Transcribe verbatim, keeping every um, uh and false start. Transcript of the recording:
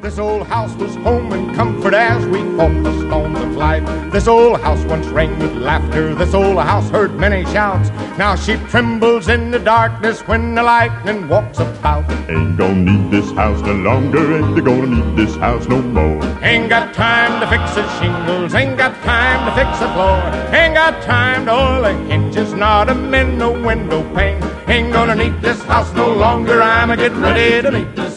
This old house was home and comfort as we fought the storms of life. This old house once rang with laughter. This old house heard many shouts. Now she trembles in the darkness when the lightning walks about. Ain't gonna need this house no longer. Ain't gonna need this house no more. Ain't got time to fix the shingles. Ain't got time to fix the floor. Ain't got time to oil the hinges. Not a mend no window pane. Ain't gonna need this house no longer. I'm a getting ready to meet this